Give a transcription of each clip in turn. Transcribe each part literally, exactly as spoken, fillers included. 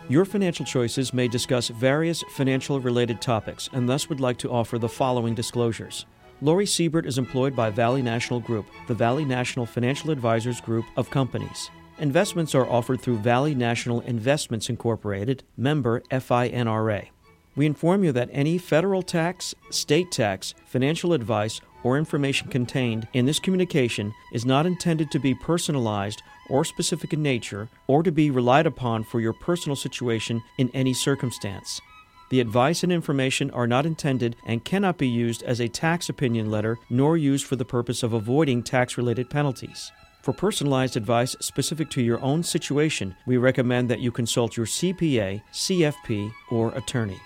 Your Financial Choices may discuss various financial-related topics and thus would like to offer the following disclosures. Lori Siebert is employed by Valley National Group, the Valley National Financial Advisors Group of companies. Investments are offered through Valley National Investments Incorporated, member F I N R A. We inform you that any federal tax, state tax, financial advice, or information contained in this communication is not intended to be personalized or specific in nature or to be relied upon for your personal situation in any circumstance. The advice and information are not intended and cannot be used as a tax opinion letter nor used for the purpose of avoiding tax-related penalties. For personalized advice specific to your own situation, we recommend that you consult your C P A, C F P, or attorney.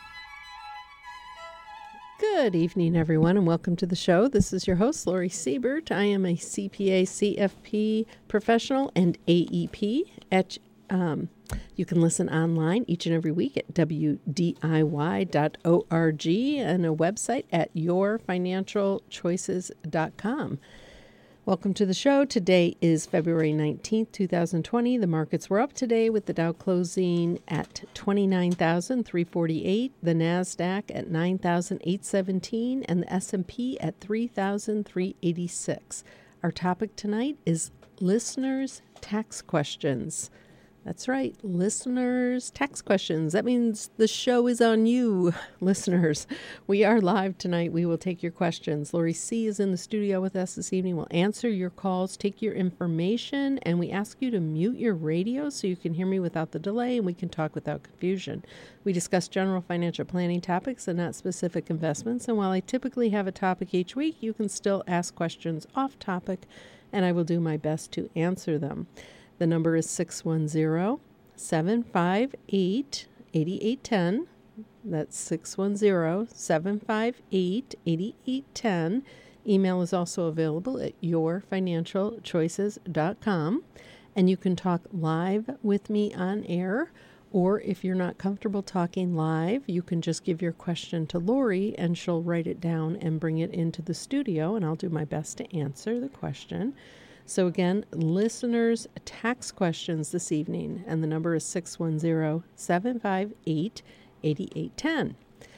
Good evening, everyone, and welcome to the show. This is your host, Lori Siebert. I am a C P A, C F P professional and A E P. At, um, you can listen online each and every week at W D I Y dot org and a website at your financial choices dot com. Welcome to the show. Today is February nineteenth, twenty twenty. The markets were up today with the Dow closing at twenty-nine thousand three hundred forty-eight, the NASDAQ at nine thousand eight hundred seventeen, and the S and P at three thousand three hundred eighty-six. Our topic tonight is listeners' tax questions. That's right, listeners' tax questions. That means the show is on you, listeners. We are live tonight. We will take your questions. Lori C. is in the studio with us this evening. We'll answer your calls, take your information, and we ask you to mute your radio so you can hear me without the delay and we can talk without confusion. We discuss general financial planning topics and not specific investments. And while I typically have a topic each week, you can still ask questions off topic, and I will do my best to answer them. The number is six one zero, seven five eight, eight eight one zero. That's six one zero, seven five eight, eight eight one zero. Email is also available at your financial choices dot com. And you can talk live with me on air. Or if you're not comfortable talking live, you can just give your question to Lori and she'll write it down and bring it into the studio. And I'll do my best to answer the question. So again, listeners' tax questions this evening, and the number is six one zero, seven five eight, eight eight one zero.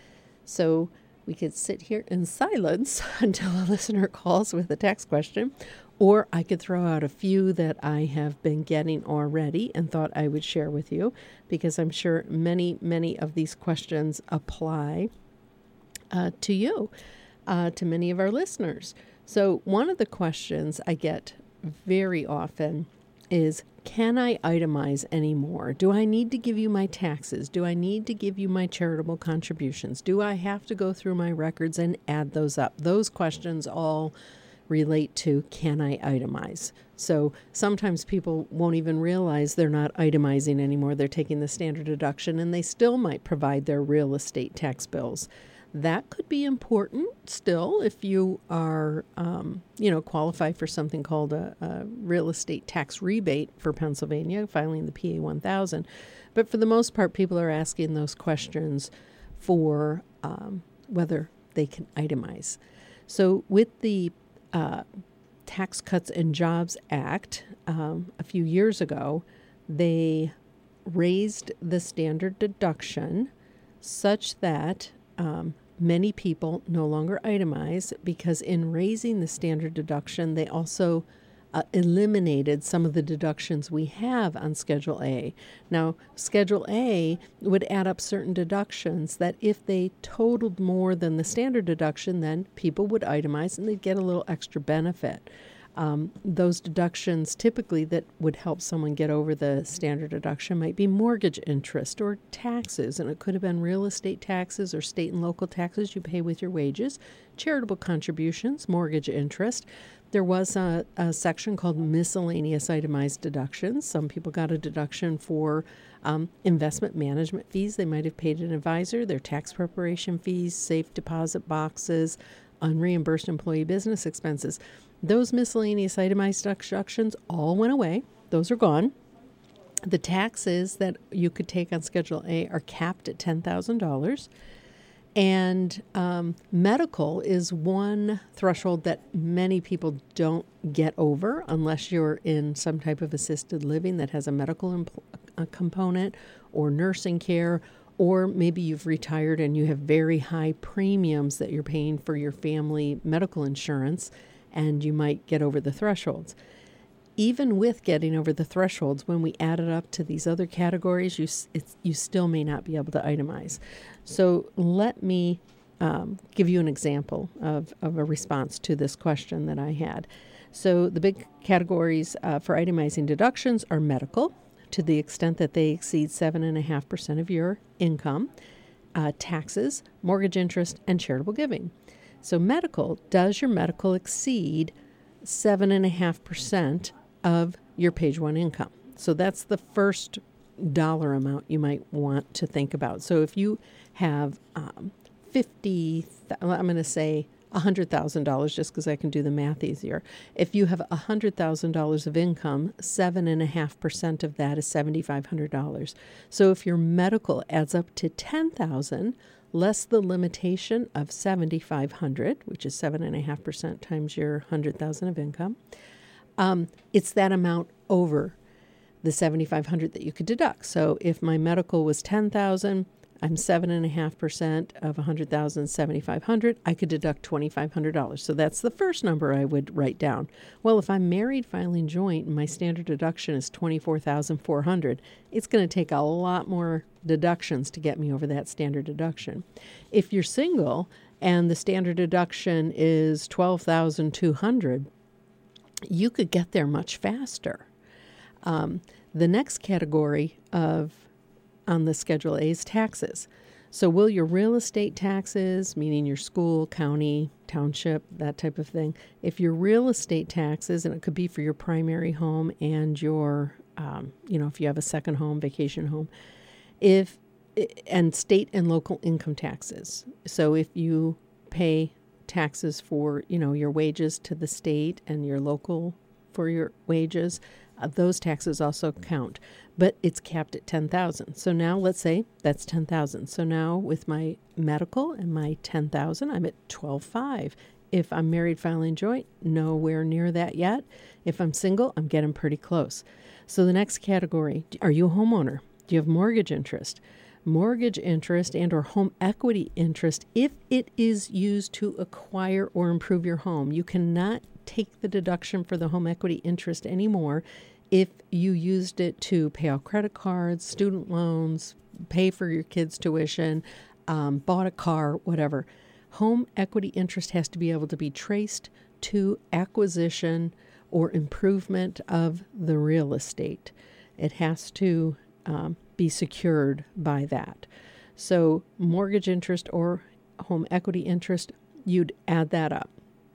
So we could sit here in silence until a listener calls with a tax question, or I could throw out a few that I have been getting already and thought I would share with you, because I'm sure many, many of these questions apply uh, to you, uh, to many of our listeners. So one of the questions I get very often is, can I itemize anymore? Do I need to give you my taxes? Do I need to give you my charitable contributions? Do I have to go through my records and add those up? Those questions all relate to, can I itemize? So sometimes people won't even realize they're not itemizing anymore. They're taking the standard deduction and they still might provide their real estate tax bills. That could be important still if you are, um, you know, qualify for something called a, a real estate tax rebate for Pennsylvania, filing the P A one thousand. But for the most part, people are asking those questions for um, whether they can itemize. So with the uh, Tax Cuts and Jobs Act um, a few years ago, they raised the standard deduction such that um, many people no longer itemize, because in raising the standard deduction, they also uh, eliminated some of the deductions we have on Schedule A. Now, Schedule A would add up certain deductions that if they totaled more than the standard deduction, then people would itemize and they'd get a little extra benefit. Um, those deductions typically that would help someone get over the standard deduction might be mortgage interest or taxes, and it could have been real estate taxes or state and local taxes you pay with your wages, charitable contributions, mortgage interest. There was a, a section called miscellaneous itemized deductions. Some people got a deduction for um, investment management fees. They might have paid an advisor, their tax preparation fees, safe deposit boxes, unreimbursed employee business expenses. Those miscellaneous itemized deductions all went away. Those are gone. The taxes that you could take on Schedule A are capped at ten thousand dollars. And um, medical is one threshold that many people don't get over unless you're in some type of assisted living that has a medical impl- uh, component or nursing care, or maybe you've retired and you have very high premiums that you're paying for your family medical insurance, and you might get over the thresholds. Even with getting over the thresholds, when we add it up to these other categories, you it's, you still may not be able to itemize. So let me um, give you an example of, of a response to this question that I had. So the big categories uh, for itemizing deductions are medical, to the extent that they exceed seven point five percent of your income, uh, taxes, mortgage interest, and charitable giving. So medical, does your medical exceed seven point five percent of your page one income? So that's the first dollar amount you might want to think about. So if you have um, fifty, I'm going to say one hundred thousand dollars just because I can do the math easier. If you have one hundred thousand dollars of income, seven point five percent of that is seven thousand five hundred dollars. So if your medical adds up to ten thousand dollars, less the limitation of seven thousand five hundred dollars, which is seven point five percent times your one hundred thousand dollars of income, um, it's that amount over the seven thousand five hundred dollars that you could deduct. So if my medical was ten thousand dollars, I'm seven point five percent of one hundred thousand dollars, seven thousand five hundred dollars, I could deduct two thousand five hundred dollars. So that's the first number I would write down. Well, if I'm married filing joint and my standard deduction is twenty-four thousand four hundred dollars, it's going to take a lot more deductions to get me over that standard deduction. If you're single and the standard deduction is twelve thousand two hundred dollars, you could get there much faster. Um, the next category of on the Schedule A is taxes. So will your real estate taxes, meaning your school, county, township, that type of thing, if your real estate taxes, and it could be for your primary home and your, um, you know, if you have a second home, vacation home, if and state and local income taxes. So if you pay taxes for, you know, your wages to the state and your local for your wages, uh, those taxes also count, but it's capped at ten thousand. So now let's say that's ten thousand. So now with my medical and my ten thousand, I'm at twelve five. If I'm married filing joint, nowhere near that yet. If I'm single, I'm getting pretty close. So the next category, are you a homeowner? Do you have mortgage interest? Mortgage interest and or home equity interest, if it is used to acquire or improve your home. You cannot take the deduction for the home equity interest anymore if you used it to pay off credit cards, student loans, pay for your kids' tuition, um, bought a car, whatever. Home equity interest has to be able to be traced to acquisition or improvement of the real estate. It has to um, be secured by that. So mortgage interest or home equity interest, you'd add that up.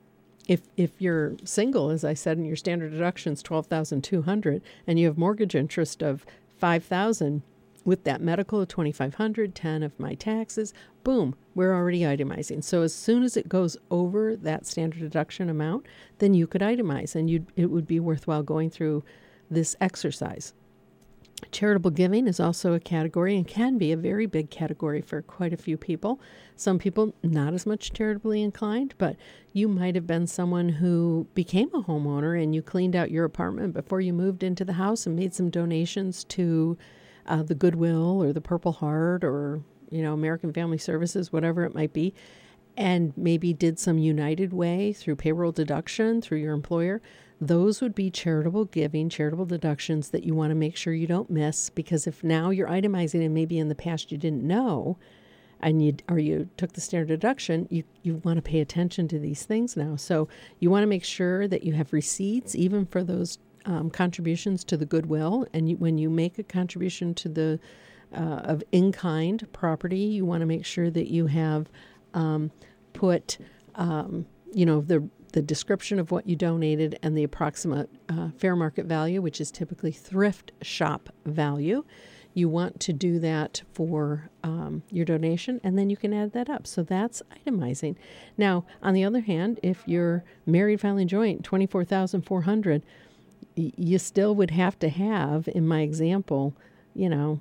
If if you're single, as I said, and your standard deduction is twelve thousand two hundred dollars and you have mortgage interest of five thousand dollars, with that medical of twenty-five hundred dollars, ten of my taxes, boom, we're already itemizing. So as soon as it goes over that standard deduction amount, then you could itemize, and you'd, it would be worthwhile going through this exercise. Charitable giving is also a category and can be a very big category for quite a few people. Some people not as much charitably inclined, but you might have been someone who became a homeowner and you cleaned out your apartment before you moved into the house and made some donations to uh, the Goodwill or the Purple Heart or, you know, American Family Services, whatever it might be, and maybe did some United Way through payroll deduction through your employer. Those would be charitable giving, charitable deductions that you want to make sure you don't miss, because if now you're itemizing and maybe in the past you didn't know, and you or you took the standard deduction, you, you want to pay attention to these things now. So you want to make sure that you have receipts even for those um, contributions to the Goodwill. And you, when you make a contribution to the uh, of in-kind property, you want to make sure that you have um, put, um, you know, the the description of what you donated and the approximate uh, fair market value, which is typically thrift shop value. You want to do that for um, your donation, and then you can add that up. So that's itemizing. Now, on the other hand, if you're married filing joint, twenty-four thousand four hundred dollars, y- you still would have to have, in my example, you know,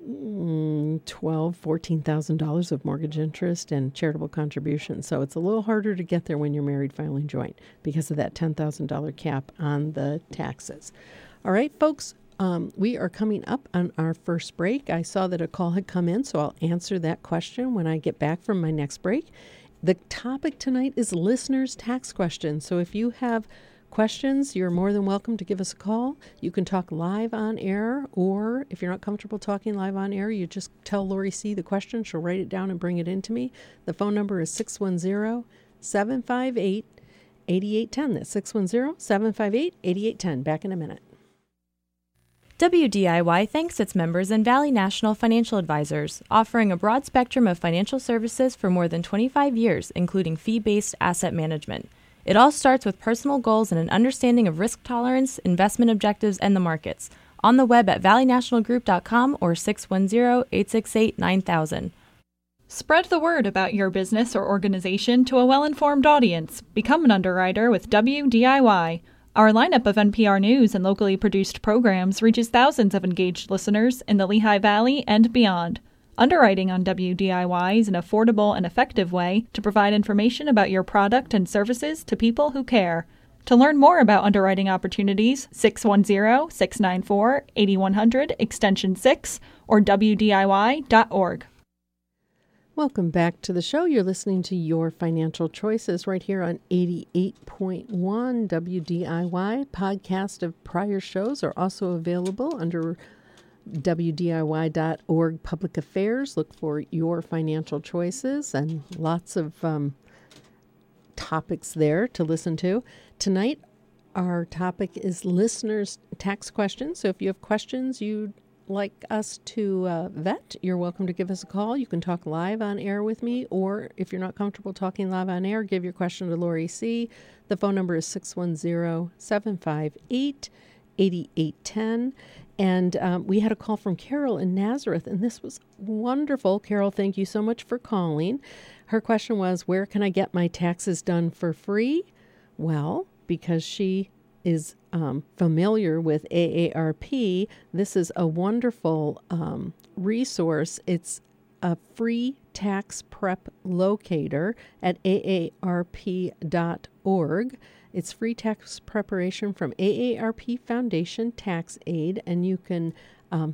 twelve, fourteen thousand dollars of mortgage interest and charitable contributions. So it's a little harder to get there when you're married filing joint because of that ten thousand dollars cap on the taxes. All right, folks, um, we are coming up on our first break. I saw that a call had come in, so I'll answer that question when I get back from my next break. The topic tonight is listeners' tax questions. So if you have questions, you're more than welcome to give us a call. You can talk live on air, or if you're not comfortable talking live on air, you just tell Lori C. the question. She'll write it down and bring it in to me. The phone number is six one zero, seven five eight, eight eight one zero. That's six one zero, seven five eight, eight eight one zero. Back in a minute. W D I Y thanks its members and Valley National Financial Advisors, offering a broad spectrum of financial services for more than twenty-five years, including fee-based asset management. It all starts with personal goals and an understanding of risk tolerance, investment objectives, and the markets. On the web at valley national group dot com or six one zero, eight six eight, nine thousand. Spread the word about your business or organization to a well-informed audience. Become an underwriter with W D I Y. Our lineup of N P R News and locally produced programs reaches thousands of engaged listeners in the Lehigh Valley and beyond. Underwriting on W D I Y is an affordable and effective way to provide information about your product and services to people who care. To learn more about underwriting opportunities, six one zero, six nine four, eight one zero zero, extension six, or w d i y dot org. Welcome back to the show. You're listening to Your Financial Choices right here on eighty-eight point one W D I Y. Podcast of prior shows are also available under w d i y dot org Public Affairs. Look for Your Financial Choices and lots of um, topics there to listen to. Tonight, our topic is listeners' tax questions. So if you have questions you'd like us to uh, vet, you're welcome to give us a call. You can talk live on air with me, or if you're not comfortable talking live on air, give your question to Lori C. The phone number is six one zero, seven five eight, eight eight one zero. And um, we had a call from Carol in Nazareth, and this was wonderful. Carol, thank you so much for calling. Her question was, where can I get my taxes done for free? Well, because she is um, familiar with A A R P, this is a wonderful um, resource. It's a free tax prep locator at a a r p dot org. It's free tax preparation from A A R P Foundation Tax Aid, and you can, um,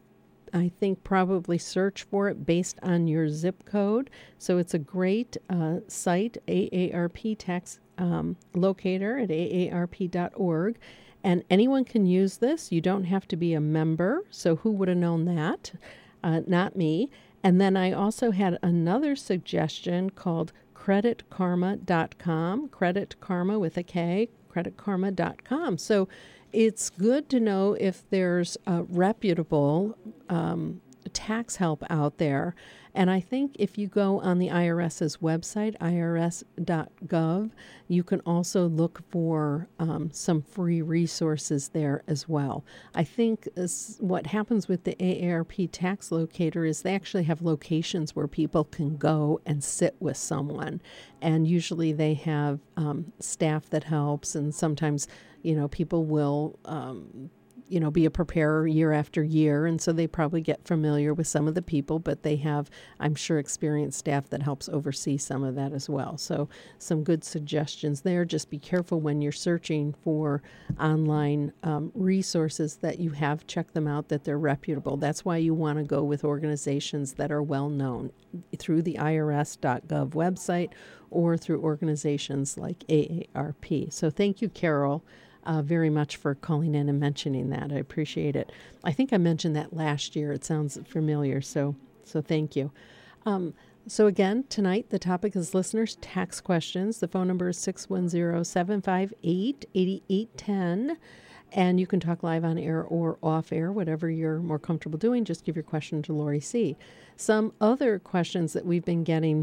I think, probably search for it based on your zip code. So it's a great uh, site, A A R P Tax um, Locator at a a r p dot org. And anyone can use this. You don't have to be a member. So who would have known that? Uh, not me. And then I also had another suggestion called credit karma dot com, Credit Karma with a K, credit karma dot com. So it's good to know if there's a reputable um, tax help out there. And I think if you go on the IRS's website, I R S dot gov, you can also look for um, some free resources there as well. I think this, what happens with the A A R P tax locator is they actually have locations where people can go and sit with someone. And usually they have um, staff that helps, and sometimes, you know, people will um, you know, be a preparer year after year. And so they probably get familiar with some of the people, but they have, I'm sure, experienced staff that helps oversee some of that as well. So some good suggestions there. Just be careful when you're searching for online um, resources that you have. Check them out, that they're reputable. That's why you want to go with organizations that are well known through the I R S dot gov website or through organizations like A A R P. So thank you, Carol, Uh, very much for calling in and mentioning that. I appreciate it. I think I mentioned that last year. It sounds familiar, so so thank you. Um, so again, tonight the topic is listeners' tax questions. The phone number is six one zero, seven five eight, eight eight one zero, and you can talk live on air or off air, whatever you're more comfortable doing. Just give your question to Lori C. Some other questions that we've been getting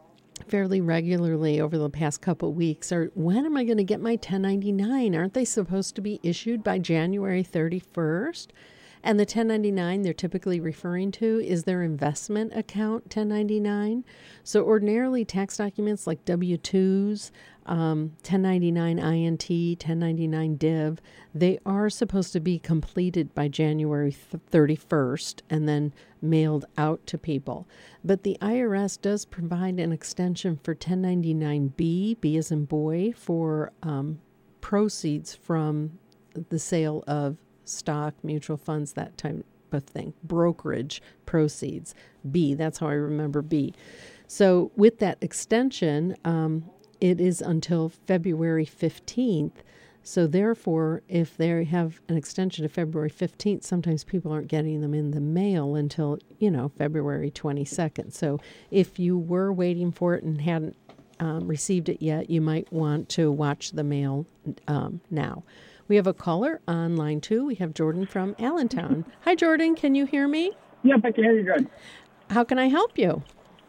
fairly regularly over the past couple weeks are, when am I going to get my ten ninety-nine? Aren't they supposed to be issued by January thirty-first? And the ten ninety-nine they're typically referring to is their investment account ten ninety-nine. So ordinarily tax documents like W two's, um, ten ninety-nine I N T, ten ninety-nine Div, they are supposed to be completed by January thirty-first and then mailed out to people. But the I R S does provide an extension for ten ninety-nine B, B as in boy, for um, proceeds from the sale of stock, mutual funds, that type of thing. Brokerage proceeds, B. That's how I remember B. So with that extension, um, it is until February fifteenth. So therefore, if they have an extension to February fifteenth, sometimes people aren't getting them in the mail until, you know, February twenty-second. So if you were waiting for it and hadn't um, received it yet, you might want to watch the mail um, now. We have a caller on line two. We have Jordan from Allentown. Hi, Jordan. Can you hear me? Yep, I can hear you good. How can I help you?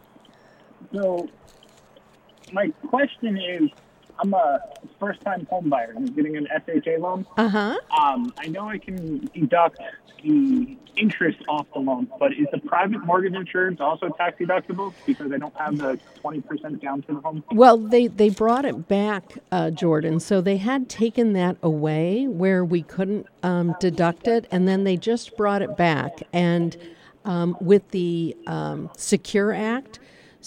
So my question is, I'm a first-time home buyer. I'm getting an S H A loan. Uh-huh. Um, I know I can deduct the interest off the loan, but is the private mortgage insurance also tax deductible because I don't have the twenty percent down for the home? Well, they, they brought it back, uh, Jordan. So they had taken that away where we couldn't um, deduct it, and then they just brought it back. And um, with the um, Secure Act,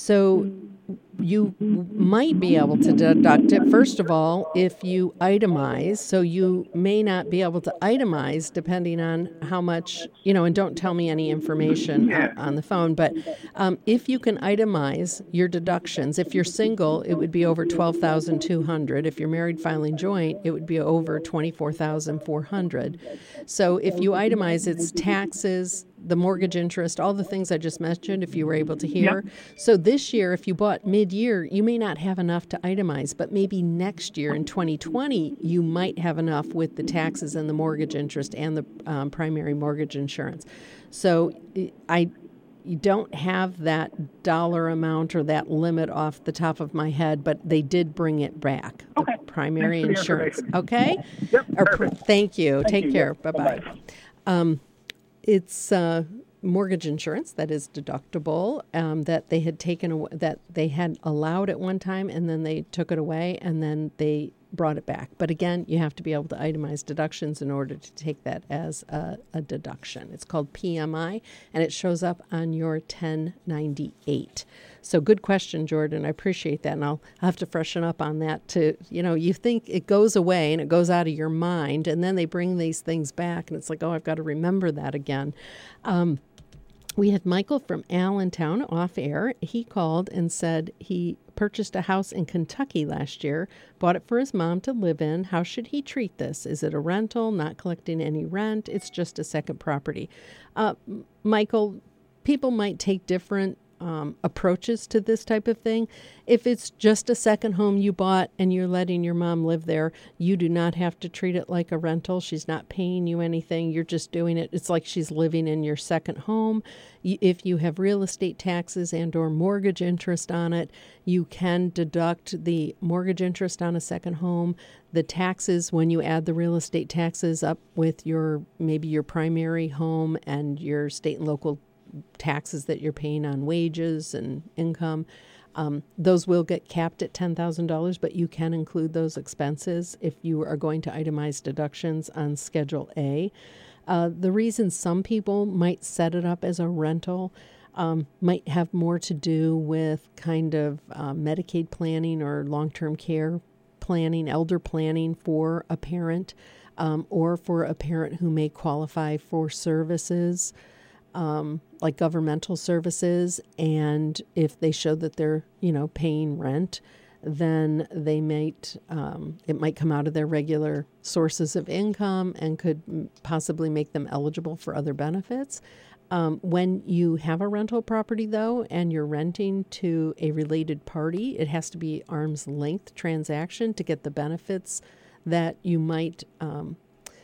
so you might be able to deduct it, first of all, if you itemize. So you may not be able to itemize depending on how much, you know, and don't tell me any information Yeah. on the phone, but um, if you can itemize your deductions, if you're single, it would be over twelve thousand two hundred dollars. If you're married filing joint, it would be over twenty-four thousand four hundred dollars. So if you itemize, it's taxes, the mortgage interest, all the things I just mentioned, if you were able to hear. Yep. So this year, if you bought mid-year, you may not have enough to itemize, but maybe next year in twenty twenty, you might have enough with the taxes and the mortgage interest and the um, primary mortgage insurance. So I you don't have that dollar amount or that limit off the top of my head, but they did bring it back. Okay. The primary Thanks for the insurance. information. Okay? Yep, Or pr- perfect. thank you. Thank Take you. care. Yep. Bye-bye. Bye-bye. Um, it's uh, mortgage insurance that is deductible um, that they had taken away, that they had allowed at one time, and then they took it away, and then they brought it back. But again, you have to be able to itemize deductions in order to take that as a, a deduction. It's called P M I, and it shows up on your ten ninety-eight. So good question, Jordan. I appreciate that, and I'll, I'll have to freshen up on that to, you know, you think it goes away and it goes out of your mind, and then they bring these things back, and it's like, oh, I've got to remember that again. Um, We had Michael from Allentown off air. He called and said he purchased a house in Kentucky last year, bought it for his mom to live in. How should he treat this? Is it a rental, not collecting any rent? It's just a second property. Uh, Michael, people might take different Um, approaches to this type of thing. If it's just a second home you bought and you're letting your mom live there, you do not have to treat it like a rental. She's not paying you anything. You're just doing it. It's like she's living in your second home. If you have real estate taxes and or mortgage interest on it, you can deduct the mortgage interest on a second home. The taxes, when you add the real estate taxes up with your maybe your primary home and your state and local taxes that you're paying on wages and income, um, those will get capped at ten thousand dollars, but you can include those expenses if you are going to itemize deductions on Schedule A. Uh, the reason some people might set it up as a rental um, might have more to do with kind of uh, Medicaid planning or long-term care planning, elder planning for a parent, um, or for a parent who may qualify for services, Um, like governmental services, and if they show that they're, you know, paying rent, then they might, um, it might come out of their regular sources of income and could possibly make them eligible for other benefits. Um, when you have a rental property, though, and you're renting to a related party, it has to be arm's length transaction to get the benefits that you might um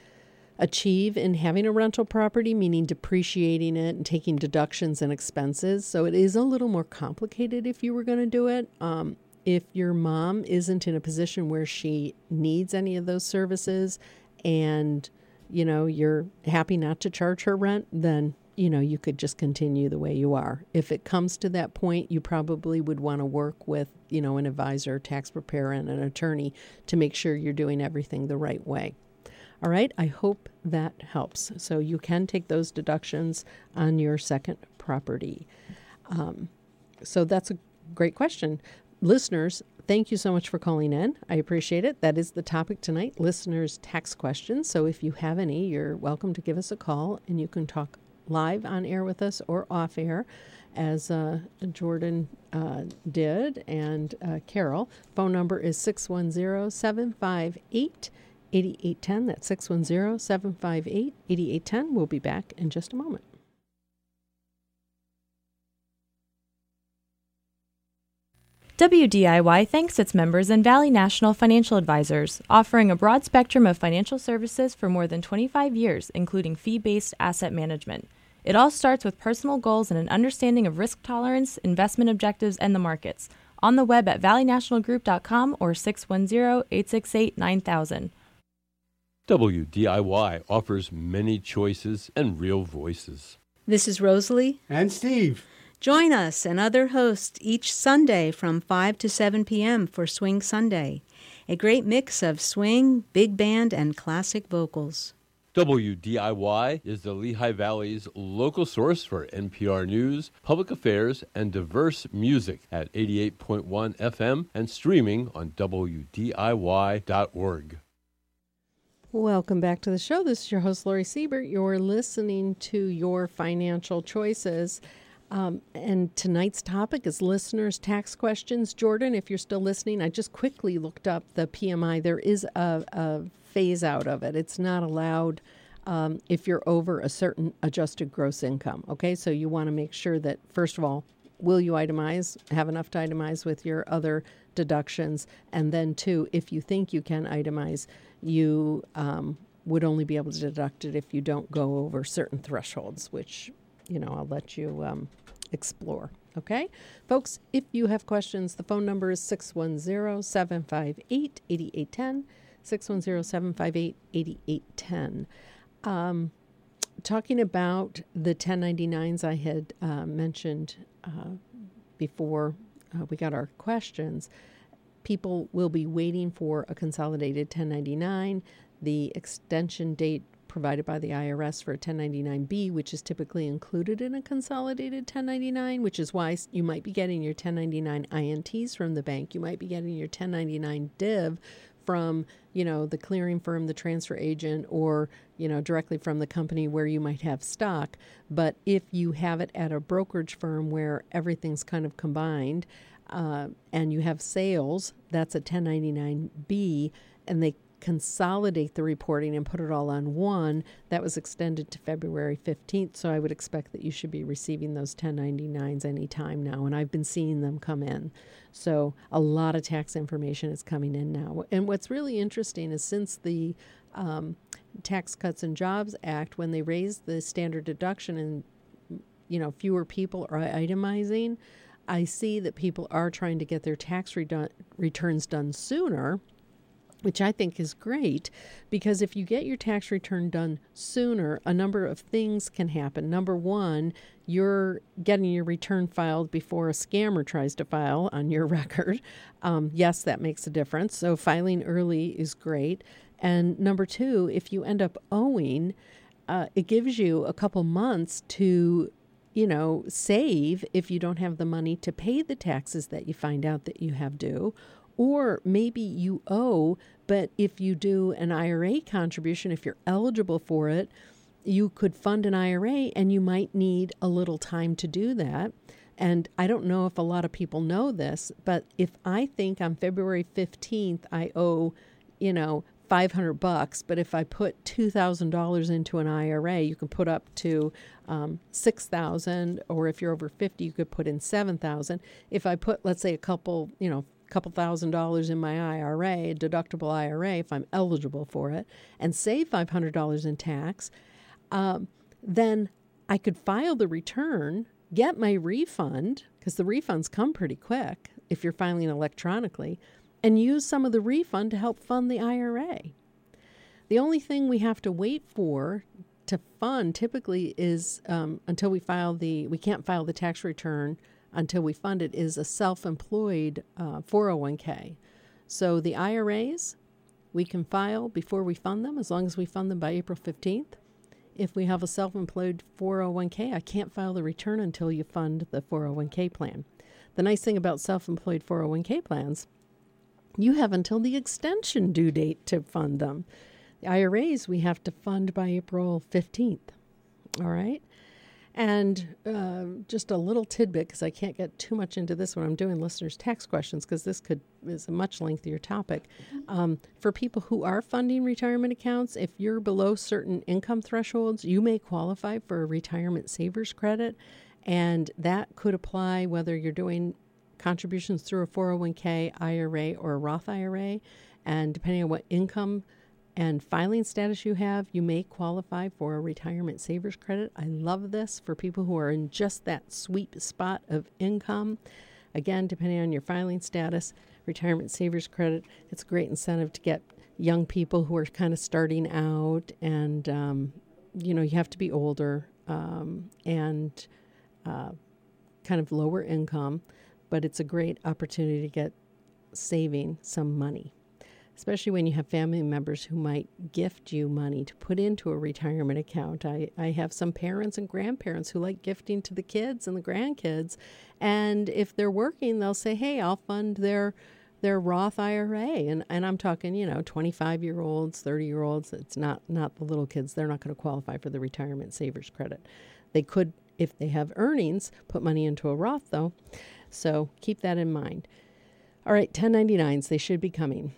achieve in having a rental property, meaning depreciating it and taking deductions and expenses. So it is a little more complicated if you were going to do it. Um, if your mom isn't in a position where she needs any of those services and, you know, you're happy not to charge her rent, then, you know, you could just continue the way you are. If it comes to that point, you probably would want to work with, you know, an advisor, tax preparer, and an attorney to make sure you're doing everything the right way. All right, I hope that helps. So you can take those deductions on your second property. Um, so that's a great question. Listeners, thank you so much for calling in. I appreciate it. That is the topic tonight, listeners' tax questions. So if you have any, you're welcome to give us a call, and you can talk live on air with us or off air, as uh, Jordan uh, did, and uh, Carol. Phone number is six one zero, seven five eight, eight eight one zero. That's six one zero, seven five eight, eight eight one zero. We'll be back in just a moment. W D I Y thanks its members and Valley National Financial Advisors, offering a broad spectrum of financial services for more than twenty-five years, including fee-based asset management. It all starts with personal goals and an understanding of risk tolerance, investment objectives, and the markets. On the web at valley national group dot com or six one zero, eight six eight, nine thousand. W D I Y offers many choices and real voices. This is Rosalie and Steve. Join us and other hosts each Sunday from five to seven p.m. for Swing Sunday, a great mix of swing, big band, and classic vocals. W D I Y is the Lehigh Valley's local source for N P R News, public affairs, and diverse music at eighty-eight point one F M and streaming on W D I Y dot org. Welcome back to the show. This is your host, Lori Siebert. You're listening to Your Financial Choices. Um, and tonight's topic is listeners' tax questions. Jordan, if you're still listening, I just quickly looked up the P M I. There is a, a phase out of it. It's not allowed um, if you're over a certain adjusted gross income. Okay, so you want to make sure that, first of all, will you itemize, have enough to itemize with your other deductions? And then, two, if you think you can itemize, you um, would only be able to deduct it if you don't go over certain thresholds, which, you know, I'll let you um, explore. Okay? Folks, if you have questions, the phone number is six one zero, seven five eight, eight eight one zero, six one zero, seven five eight, eight eight one zero. Um, talking about the ten ninety-nines I had uh, mentioned uh, before uh, we got our questions, people will be waiting for a consolidated ten ninety-nine. The extension date provided by the I R S for a ten ninety-nine B, which is typically included in a consolidated ten ninety-nine, which is why you might be getting your ten ninety-nine I N Ts from the bank. You might be getting your ten ninety-nine div from, you know, the clearing firm, the transfer agent, or, you know, directly from the company where you might have stock. But if you have it at a brokerage firm where everything's kind of combined uh, and you have sales, that's a ten ninety-nine B, and they consolidate the reporting and put it all on one. That was extended to February fifteenth, so I would expect that you should be receiving those ten ninety-nines anytime now, and I've been seeing them come in. So a lot of tax information is coming in now. And what's really interesting is since the um, Tax Cuts and Jobs Act, when they raised the standard deduction and, you know, fewer people are itemizing, I see that people are trying to get their tax redu- returns done sooner, which I think is great, because if you get your tax return done sooner, a number of things can happen. Number one, you're getting your return filed before a scammer tries to file on your record. Um, yes, that makes a difference. So filing early is great. And number two, if you end up owing, uh, it gives you a couple months to, you know, save if you don't have the money to pay the taxes that you find out that you have due. Or maybe you owe, but if you do an I R A contribution, if you're eligible for it, you could fund an I R A and you might need a little time to do that. And I don't know if a lot of people know this, but if I think on February fifteenth I owe, you know, five hundred bucks, but if I put two thousand dollars into an I R A, you can put up to um, six thousand dollars, or if you're over fifty, you could put in seven thousand dollars. If I put, let's say, a couple, you know, couple thousand dollars in my I R A, a deductible I R A, if I'm eligible for it, and save five hundred dollars in tax, um, then I could file the return, get my refund, because the refunds come pretty quick if you're filing electronically, and use some of the refund to help fund the I R A. The only thing we have to wait for to fund typically is um, until we file the, we can't file the tax return until we fund it, is a self-employed uh, four oh one k. So the I R As, we can file before we fund them, as long as we fund them by April fifteenth. If we have a self-employed four oh one k, I can't file the return until you fund the four oh one k plan. The nice thing about self-employed four oh one k plans you have until the extension due date to fund them. The I R As we have to fund by April fifteenth. All right. And uh, just a little tidbit, because I can't get too much into this when I'm doing listeners' tax questions, because this could is a much lengthier topic. Um, for people who are funding retirement accounts, if you're below certain income thresholds, you may qualify for a retirement savers credit, and that could apply whether you're doing contributions through a four oh one k, I R A, or a Roth I R A, and depending on what income and filing status you have, you may qualify for a retirement savers credit. I love this for people who are in just that sweet spot of income. Again, depending on your filing status, retirement savers credit, it's a great incentive to get young people who are kind of starting out, and, um, you know, you have to be older um, and uh, kind of lower income, but it's a great opportunity to get saving some money, especially when you have family members who might gift you money to put into a retirement account. I, I have some parents and grandparents who like gifting to the kids and the grandkids. And if they're working, they'll say, hey, I'll fund their their Roth I R A. And, and I'm talking, you know, twenty-five-year-olds, thirty-year-olds. It's not, not the little kids. They're not going to qualify for the retirement savers credit. They could, if they have earnings, put money into a Roth, though. So keep that in mind. All right, ten ninety-nines, they should be coming.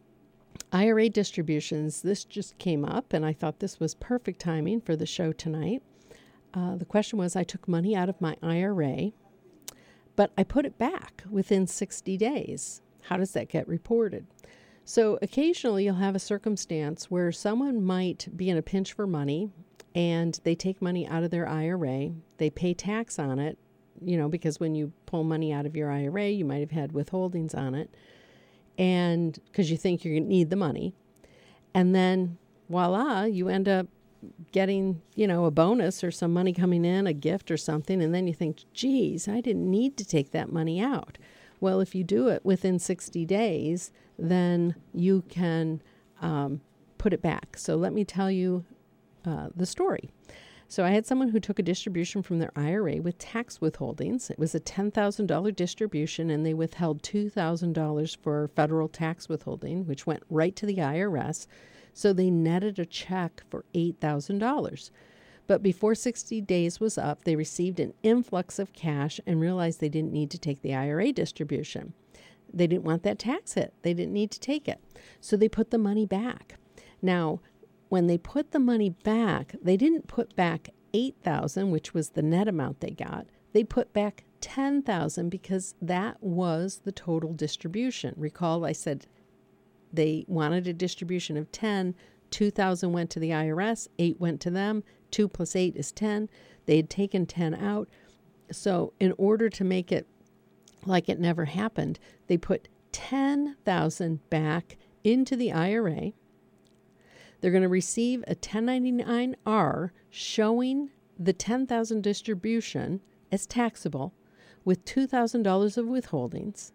I R A distributions, this just came up, and I thought this was perfect timing for the show tonight. Uh, the question was, I took money out of my I R A, but I put it back within sixty days. How does that get reported? So occasionally you'll have a circumstance where someone might be in a pinch for money, and they take money out of their I R A. They pay tax on it, you know, because when you pull money out of your I R A, you might have had withholdings on it. And because you think you're going to need the money. And then, voila, you end up getting, you know, a bonus or some money coming in, a gift or something. And then you think, geez, I didn't need to take that money out. Well, if you do it within sixty days, then you can um, put it back. So let me tell you uh, the story. So I had someone who took a distribution from their I R A with tax withholdings. It was a ten thousand dollars distribution, and they withheld two thousand dollars for federal tax withholding, which went right to the I R S. So they netted a check for eight thousand dollars. But before sixty days was up, they received an influx of cash and realized they didn't need to take the I R A distribution. They didn't want that tax hit. They didn't need to take it. So they put the money back. Now, when they put the money back, they didn't put back eight thousand dollars, which was the net amount they got. They put back ten thousand dollars because that was the total distribution. Recall I said they wanted a distribution of ten, two thousand went to the I R S, eight went to them, two plus eight is ten. They had taken ten out. So in order to make it like it never happened, they put ten thousand back into the I R A. They're going to receive a ten ninety-nine R showing the ten thousand dollars distribution as taxable with two thousand dollars of withholdings.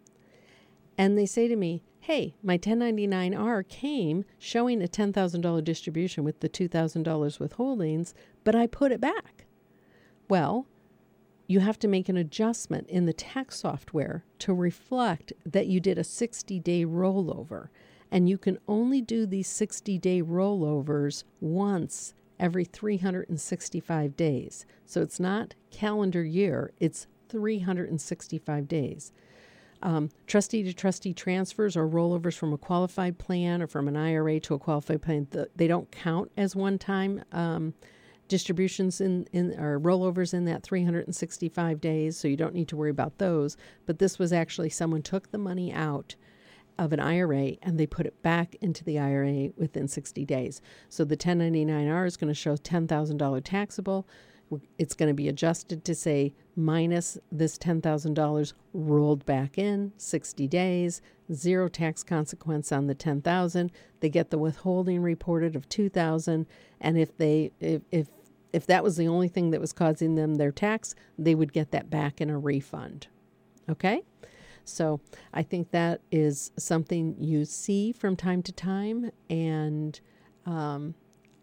And they say to me, hey, my ten ninety-nine R came showing a ten thousand dollars distribution with the two thousand dollars withholdings, but I put it back. Well, you have to make an adjustment in the tax software to reflect that you did a sixty-day rollover. And you can only do these sixty-day rollovers once every three hundred sixty-five days. So it's not calendar year, it's three hundred sixty-five days. Um, trustee-to-trustee transfers or rollovers from a qualified plan or from an I R A to a qualified plan, the, they don't count as one-time um, distributions in, in or rollovers in that three hundred sixty-five days, so you don't need to worry about those. But this was actually someone took the money out of an I R A and they put it back into the I R A within sixty days. So the ten ninety-nine R is going to show ten thousand dollars taxable. It's going to be adjusted to say minus this ten thousand dollars rolled back in sixty days, zero tax consequence on the ten thousand dollars. They get the withholding reported of two thousand dollars, and if they if if if that was the only thing that was causing them their tax, they would get that back in a refund. Okay? So I think that is something you see from time to time, and um,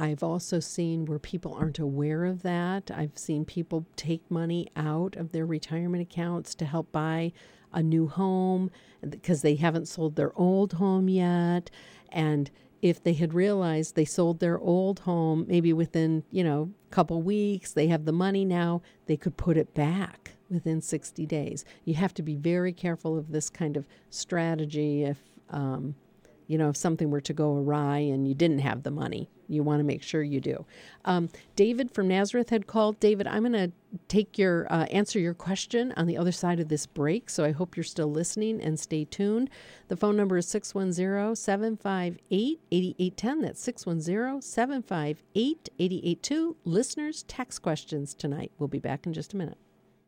I've also seen where people aren't aware of that. I've seen people take money out of their retirement accounts to help buy a new home because they haven't sold their old home yet. And if they had realized they sold their old home, maybe within, you know, a couple weeks, they have the money now, they could put it back within sixty days. You have to be very careful of this kind of strategy if, um, you know, if something were to go awry and you didn't have the money. You want to make sure you do. Um, David from Nazareth had called. David, I'm going to take your uh, answer your question on the other side of this break, so I hope you're still listening and stay tuned. The phone number is six one zero, seven five eight, eight eight one zero. That's six one zero, seven five eight, eight eight two. Listeners' tax questions tonight. We'll be back in just a minute.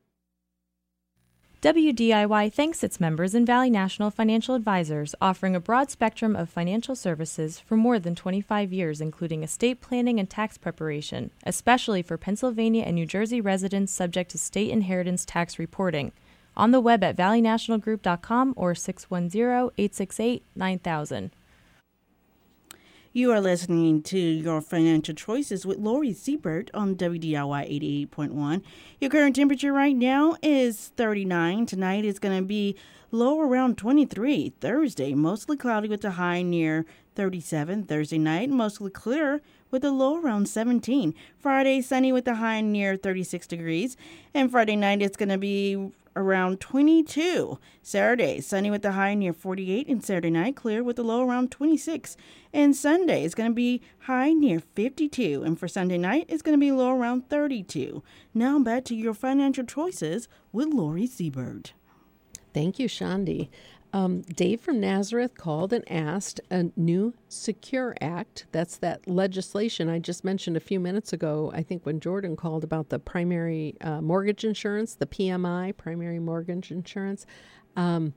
W D I Y thanks its members and Valley National Financial Advisors, offering a broad spectrum of financial services for more than twenty-five years, including estate planning and tax preparation, especially for Pennsylvania and New Jersey residents subject to state inheritance tax reporting. On the web at valley national group dot com or six one zero, eight six eight, nine thousand. You are listening to Your Financial Choices with Lori Siebert on W D I Y eighty-eight point one. Your current temperature right now is thirty-nine. Tonight is going to be low around twenty-three. Thursday, mostly cloudy with a high near thirty-seven. Thursday night, mostly clear with a low around seventeen. Friday, sunny with a high near thirty-six degrees. And Friday night, it's going to be around twenty-two. Saturday, sunny with a high near forty-eight, and Saturday night clear with a low around twenty-six. And Sunday is going to be high near fifty-two, and for Sunday night it's going to be low around thirty-two. Now back to Your Financial Choices with Lori Siebert. Thank you, Shandi. Um, Dave from Nazareth called and asked a new Secure Act. That's that legislation I just mentioned a few minutes ago, I think when Jordan called about the primary uh, mortgage insurance, the P M I, primary mortgage insurance. Um,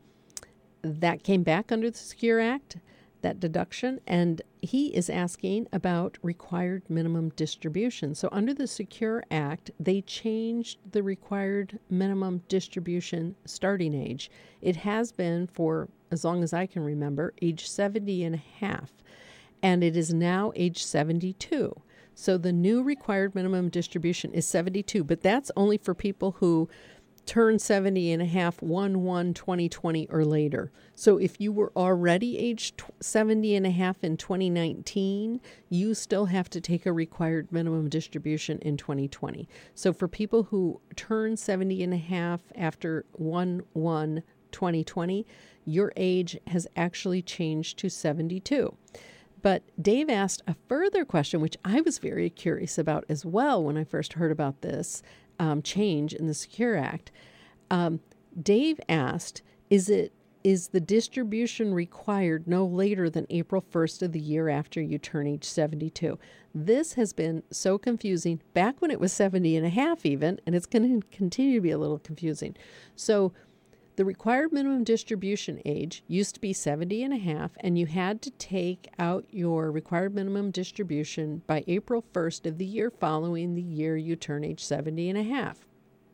that came back under the Secure Act, that deduction, and he is asking about required minimum distribution. So under the Secure Act, they changed the required minimum distribution starting age. It has been for as long as I can remember, age seventy and a half, and it is now age seventy-two. So the new required minimum distribution is seventy-two, but that's only for people who turn seventy and a half one one twenty twenty or later. So if you were already age seventy and a half in twenty nineteen, you still have to take a required minimum distribution in twenty twenty. So for people who turn seventy and a half after one one twenty twenty, your age has actually changed to seventy-two. But Dave asked a further question, which I was very curious about as well when I first heard about this Um, change in the Secure Act. Um, Dave asked, is it is the distribution required no later than April first of the year after you turn age seventy-two? This has been so confusing back when it was seventy and a half even, and it's going to continue to be a little confusing. So the required minimum distribution age used to be seventy and a half, and you had to take out your required minimum distribution by April first of the year following the year you turn age seventy and a half.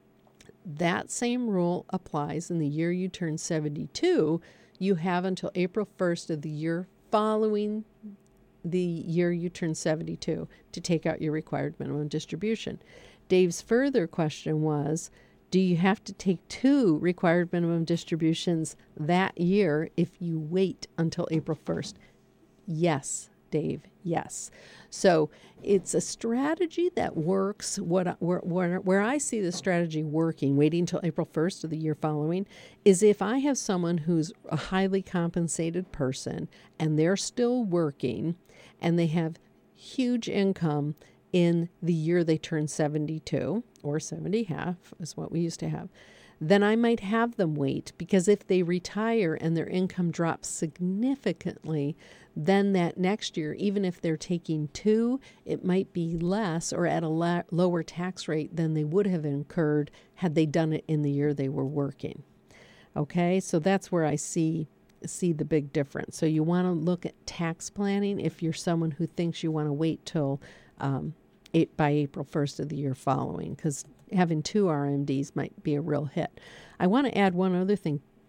That same rule applies in the year you turn seventy-two. You have until April first of the year following the year you turn seventy-two to take out your required minimum distribution. Dave's further question was, do you have to take two required minimum distributions that year if you wait until April first? Yes, Dave, yes. So it's a strategy that works. What where, where, where I see the strategy working, waiting until April first of the year following, is if I have someone who's a highly compensated person and they're still working and they have huge income in the year they turn seventy-two, or seventy half is what we used to have, then I might have them wait, because if they retire and their income drops significantly, then that next year, even if they're taking two, it might be less or at a la- lower tax rate than they would have incurred had they done it in the year they were working. Okay, so that's where I see see the big difference. So you want to look at tax planning if you're someone who thinks you want to wait till um, eight, by April first of the year following, because having two R M Ds might be a real hit. I want to add one other thing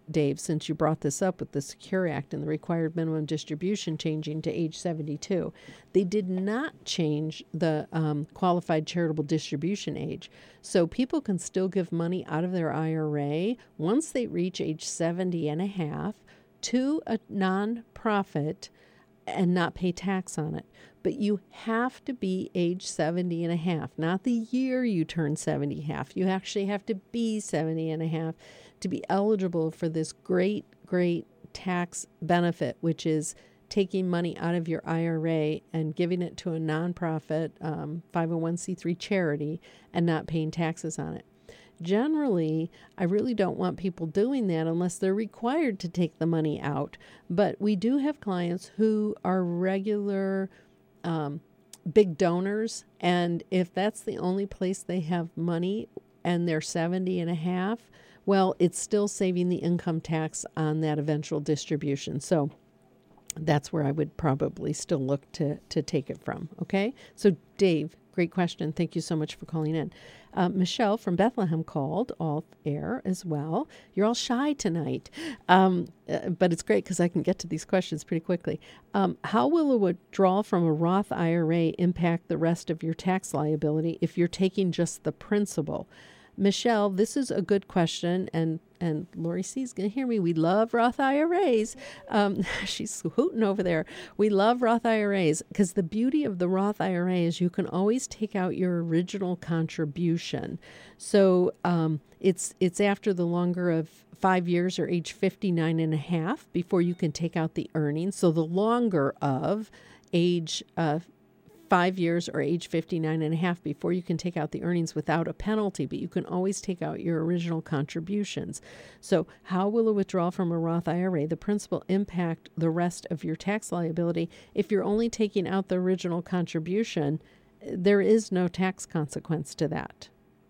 Dave, since you brought this up with the Secure Act and the required minimum distribution changing to age seventy-two. They did not change the um, qualified charitable distribution age. So people can still give money out of their I R A once they reach age seventy and a half to a nonprofit and not pay tax on it. But you have to be age seventy and a half, not the year you turn seventy and a half. You actually have to be seventy and a half to be eligible for this great, great tax benefit, which is taking money out of your I R A and giving it to a nonprofit um, five oh one c three charity and not paying taxes on it. Generally, I really don't want people doing that unless they're required to take the money out. But we do have clients who are regular um, big donors, and if that's the only place they have money and they're seventy and a half, well, it's still saving the income tax on that eventual distribution. So that's where I would probably still look to, to take it from. Okay. So Dave, great question. Thank you so much for calling in. Uh, Michelle from Bethlehem called off air as well. You're all shy tonight, um, uh, but it's great because I can get to these questions pretty quickly. Um, how will a withdrawal from a Roth I R A impact the rest of your tax liability if you're taking just the principal? Michelle, this is a good question, and and Lori C is going to hear me. We love Roth I R As. Um, she's hooting over there. We love Roth I R As because the beauty of the Roth I R A is you can always take out your original contribution. So um, it's it's after the longer of five years or age fifty-nine and a half before you can take out the earnings. So the longer of age uh, five years or age fifty-nine and a half before you can take out the earnings without a penalty, but you can always take out your original contributions. So how will a withdrawal from a Roth I R A, the principal, impact the rest of your tax liability? If you're only taking out the original contribution, there is no tax consequence to that.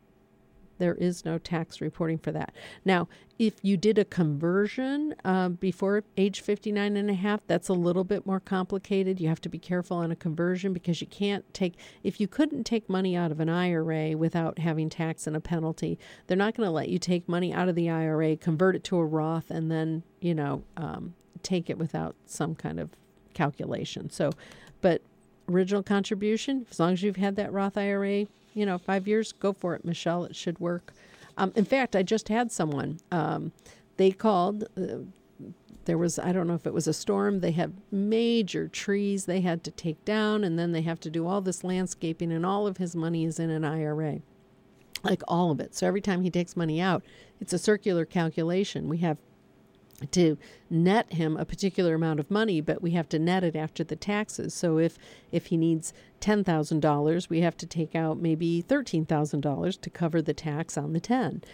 There is no tax reporting for that. Now, if you did a conversion uh, before age fifty-nine and a half, that's a little bit more complicated. You have to be careful on a conversion because you can't take, if you couldn't take money out of an I R A without having tax and a penalty, they're not going to let you take money out of the I R A, convert it to a Roth, and then, you know, um, take it without some kind of calculation. So, but original contribution, as long as you've had that Roth I R A, you know, five years, go for it, Michelle. It should work. Um, in fact, I just had someone. Um, they called. Uh, there was, I don't know if it was a storm. They had major trees they had to take down, and then they have to do all this landscaping, and all of his money is in an I R A, like all of it. So every time he takes money out, it's a circular calculation. We have to net him a particular amount of money, but we have to net it after the taxes. So if if he needs ten thousand dollars, we have to take out maybe thirteen thousand dollars to cover the tax on the ten.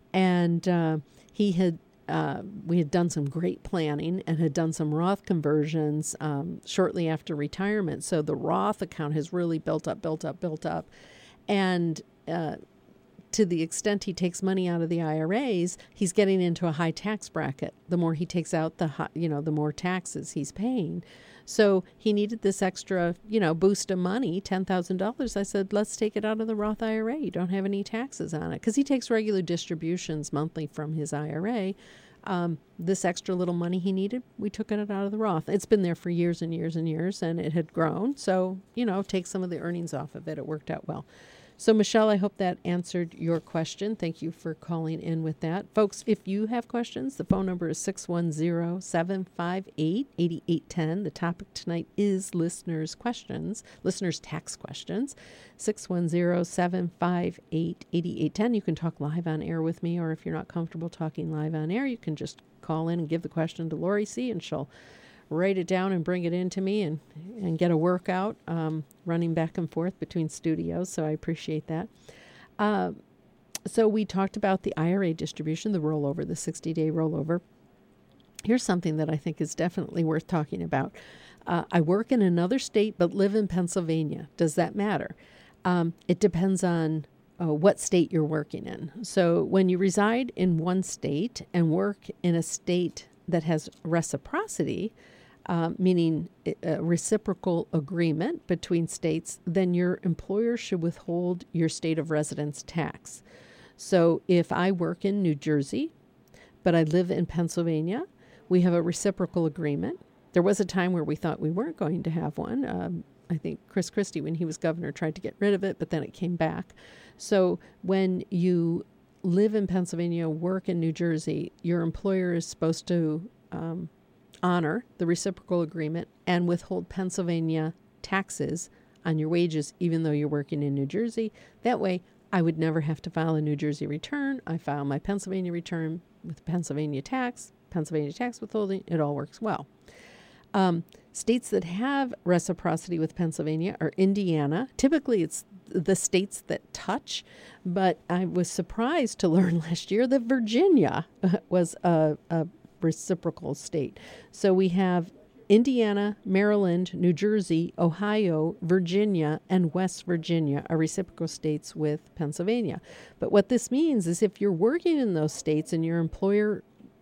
And uh, he had uh, we had done some great planning and had done some Roth conversions um, shortly after retirement. So the Roth account has really built up, built up, built up. And uh, to the extent he takes money out of the I R As, he's getting into a high tax bracket. The more he takes out, the high, you know, the more taxes he's paying. So he needed this extra, you know, boost of money, ten thousand dollars. I said, let's take it out of the Roth I R A. You don't have any taxes on it. Because he takes regular distributions monthly from his I R A. Um, this extra little money he needed, we took it out of the Roth. It's been there for years and years and years, and it had grown. So, you know, take some of the earnings off of it. It worked out well. So, Michelle, I hope that answered your question. Thank you for calling in with that. Folks, if you have questions, the phone number is six one zero, seven five eight, eight eight one zero. The topic tonight is listeners' questions, listeners' tax questions. six one zero, seven five eight, eight eight one zero. You can talk live on air with me, or if you're not comfortable talking live on air, you can just call in and give the question to Lori C., and she'll write it down and bring it in to me and, and get a workout um, running back and forth between studios. So I appreciate that. Uh, so we talked about the I R A distribution, the rollover, the sixty-day rollover. Here's something that I think is definitely worth talking about. Uh, I work in another state but live in Pennsylvania. Does that matter? Um, it depends on uh, what state you're working in. So when you reside in one state and work in a state that has reciprocity, Uh, meaning a reciprocal agreement between states, then your employer should withhold your state of residence tax. So if I work in New Jersey, but I live in Pennsylvania. We have a reciprocal agreement. There was a time where we thought we weren't going to have one. Um, I think Chris Christie, when he was governor, tried to get rid of it, but then it came back. So when you live in Pennsylvania, work in New Jersey, your employer is supposed to um, honor the reciprocal agreement and withhold Pennsylvania taxes on your wages, even though you're working in New Jersey. That way, I would never have to file a New Jersey return. I file my Pennsylvania return with Pennsylvania tax, Pennsylvania tax withholding. It all works well. Um, states that have reciprocity with Pennsylvania are Indiana. Typically, it's the states that touch, but I was surprised to learn last year that Virginia was a, a reciprocal state. So we have Indiana, Maryland, New Jersey, Ohio, Virginia, and West Virginia are reciprocal states with Pennsylvania. But what this means is if you're working in those states and your employer,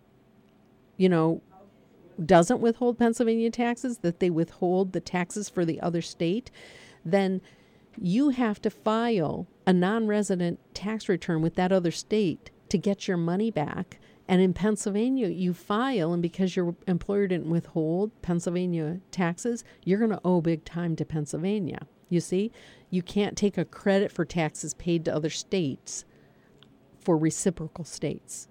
you know, doesn't withhold Pennsylvania taxes, that they withhold the taxes for the other state, then you have to file a non-resident tax return with that other state to get your money back. And in Pennsylvania, you file, and because your employer didn't withhold Pennsylvania taxes, you're going to owe big time to Pennsylvania. You see, you can't take a credit for taxes paid to other states for reciprocal states.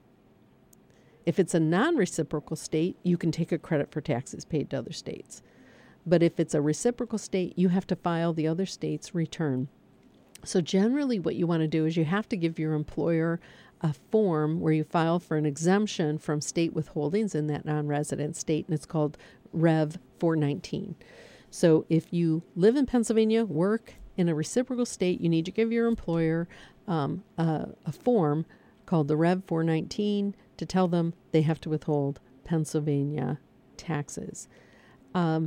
If it's a non-reciprocal state, you can take a credit for taxes paid to other states. But if it's a reciprocal state, you have to file the other state's return. So generally what you want to do is you have to give your employer a form where you file for an exemption from state withholdings in that non-resident state, and it's called Rev four nineteen. So if you live in Pennsylvania, work in a reciprocal state, you need to give your employer um, a, a form called the Rev four nineteen to tell them they have to withhold Pennsylvania taxes. Um,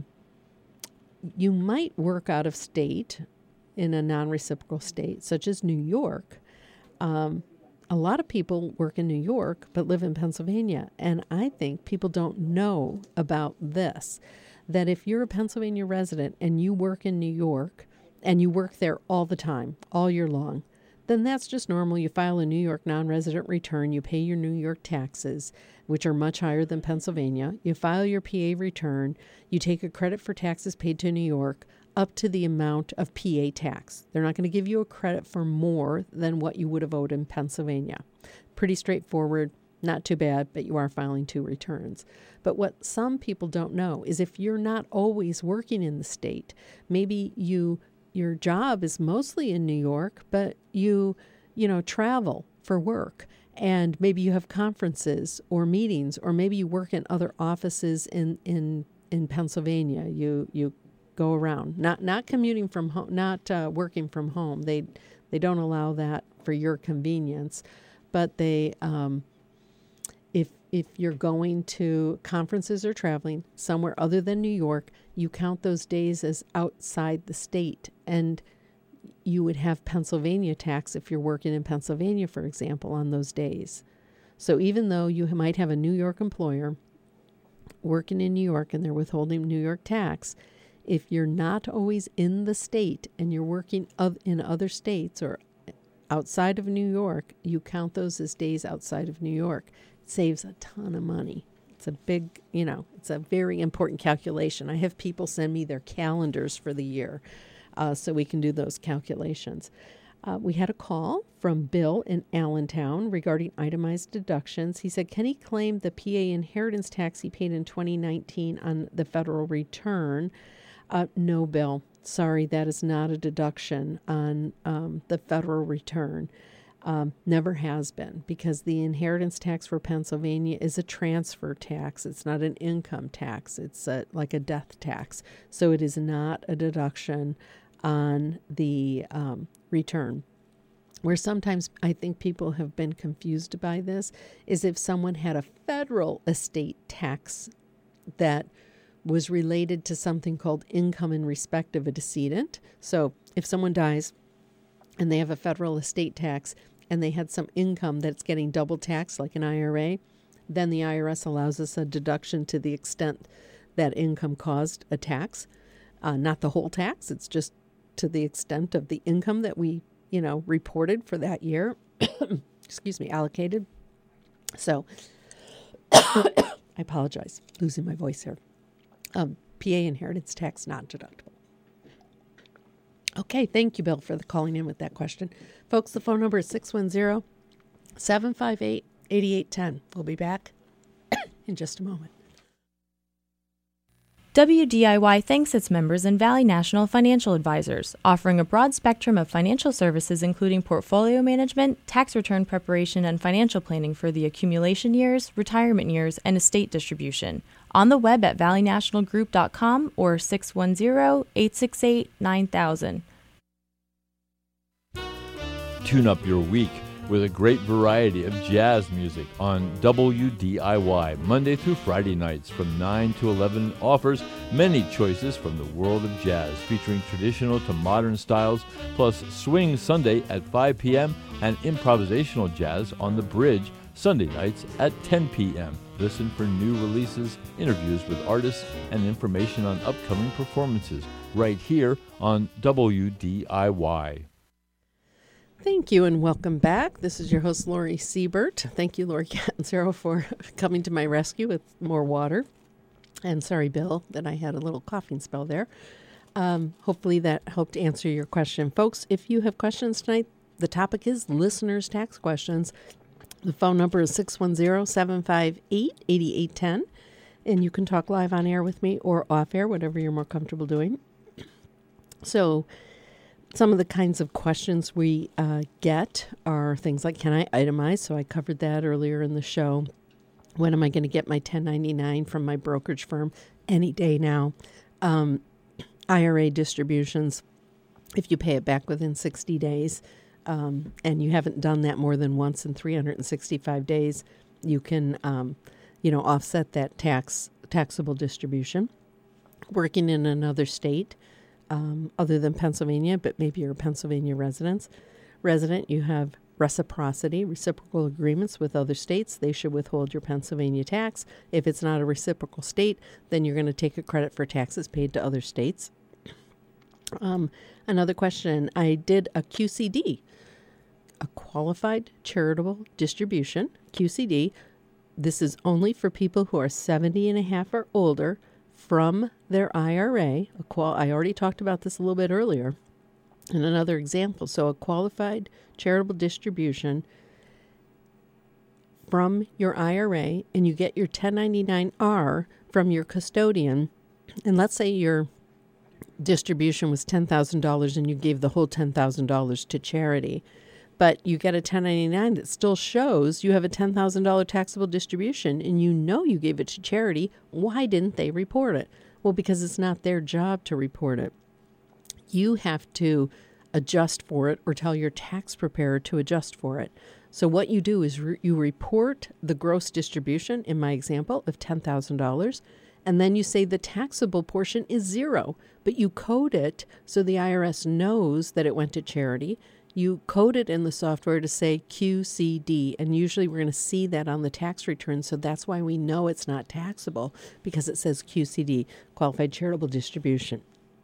you might work out of state in a non-reciprocal state, such as New York. Um, a lot of people work in New York but live in Pennsylvania, and I think people don't know about this, that if you're a Pennsylvania resident and you work in New York and you work there all the time, all year long, then that's just normal. You file a New York non-resident return, you pay your New York taxes, which are much higher than Pennsylvania. You file your P A return, you take a credit for taxes paid to New York up to the amount of P A tax. They're not going to give you a credit for more than what you would have owed in Pennsylvania. Pretty straightforward, not too bad, but you are filing two returns. But what some people don't know is if you're not always working in the state, maybe you your job is mostly in New York, but you, you know, travel for work, and maybe you have conferences or meetings, or maybe you work in other offices in in, in Pennsylvania. You you go around, not not commuting from home, not uh, working from home. They they don't allow that for your convenience, but they um, if if you're going to conferences or traveling somewhere other than New York, you count those days as outside the state, and you would have Pennsylvania tax if you're working in Pennsylvania, for example, on those days. So even though you might have a New York employer working in New York and they're withholding New York tax, if you're not always in the state and you're working in other states or outside of New York, you count those as days outside of New York. It saves a ton of money. It's a big, you know, it's a very important calculation. I have people send me their calendars for the year uh, so we can do those calculations. Uh, we had a call from Bill in Allentown regarding itemized deductions. He said, can he claim the P A inheritance tax he paid in twenty nineteen on the federal return? Uh, no, Bill. Sorry, that is not a deduction on um, the federal return. Um, never has been, because the inheritance tax for Pennsylvania is a transfer tax. It's not an income tax. It's a, like a death tax. So it is not a deduction on the um, return. Where sometimes I think people have been confused by this is if someone had a federal estate tax that was related to something called income in respect of a decedent. So if someone dies and they have a federal estate tax and they had some income that's getting double taxed like an I R A, then the I R S allows us a deduction to the extent that income caused a tax. Uh, not the whole tax, it's just to the extent of the income that we, you know, reported for that year. Excuse me, allocated. So I apologize, losing my voice here. Um, P A inheritance tax not deductible. Okay, thank you, Bill, for the calling in with that question. Folks, the phone number is six one zero, seven five eight, eight eight one zero. We'll be back in just a moment. W D I Y thanks its members and Valley National Financial Advisors, offering a broad spectrum of financial services including portfolio management, tax return preparation, and financial planning for the accumulation years, retirement years, and estate distribution. On the web at valley national group dot com or six one zero, eight six eight, nine thousand. Tune up your week with a great variety of jazz music on W D I Y. Monday through Friday nights from nine to eleven offers many choices from the world of jazz, featuring traditional to modern styles, plus Swing Sunday at five p.m. and improvisational jazz on the Bridge Sunday nights at ten p.m. Listen for new releases, interviews with artists, and information on upcoming performances right here on W D I Y. Thank you and welcome back. This is your host, Lori Siebert. Thank you, Lori Catanzaro, for coming to my rescue with more water. And sorry, Bill, that I had a little coughing spell there. Um, hopefully that helped answer your question. Folks, if you have questions tonight, the topic is listeners' tax questions. The phone number is six one zero, seven five eight, eight eight one zero. And you can talk live on air with me or off air, whatever you're more comfortable doing. So, some of the kinds of questions we uh, get are things like, can I itemize? So I covered that earlier in the show. When am I going to get my ten ninety-nine from my brokerage firm? Any day now. Um, I R A distributions, if you pay it back within sixty days, um, and you haven't done that more than once in three hundred sixty-five days, you can, um, you know, offset that tax taxable distribution. Working in another state, Um, other than Pennsylvania, but maybe you're a Pennsylvania resident. Resident, you have reciprocity, reciprocal agreements with other states. They should withhold your Pennsylvania tax. If it's not a reciprocal state, then you're going to take a credit for taxes paid to other states. Um, another question, I did a Q C D, a qualified charitable distribution, Q C D. This is only for people who are seventy and a half or older from their I R A. A qual- I already talked about this a little bit earlier in another example. So a qualified charitable distribution from your I R A, and you get your ten ninety-nine R from your custodian, and let's say your distribution was ten thousand dollars and you gave the whole ten thousand dollars to charity, but you get a ten ninety-nine that still shows you have a ten thousand dollars taxable distribution and you know you gave it to charity. Why didn't they report it? Well, because it's not their job to report it. You have to adjust for it or tell your tax preparer to adjust for it. So what you do is re- you report the gross distribution, in my example, of ten thousand dollars, and then you say the taxable portion is zero, but you code it so the I R S knows that it went to charity. You code it in the software to say Q C D, and usually we're going to see that on the tax return, so that's why we know it's not taxable, because it says Q C D, Qualified Charitable Distribution.